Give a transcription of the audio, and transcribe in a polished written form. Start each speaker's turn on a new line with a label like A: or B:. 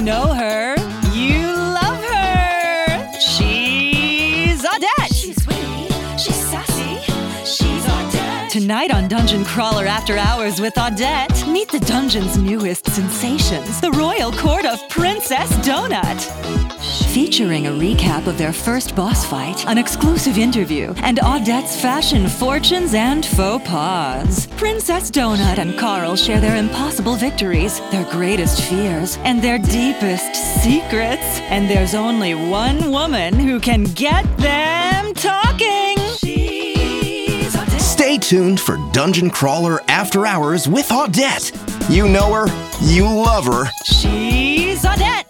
A: know her, you love her. She's Audette.
B: She's witty, she's sassy, she's Audette.
A: Tonight on Dungeon Crawler After Hours with Audette, meet the dungeon's newest sensations, the Royal Court of Princess Donut. Featuring a recap of their first boss fight, an exclusive interview, and Audette's fashion fortunes and faux pas. Princess Donut and Carl share their impossible victories, their greatest fears, and their deepest secrets. And there's only one woman who can get them talking.
C: Stay tuned for Dungeon Crawler After Hours with Audette. You know her, you love her.
A: She's Audette.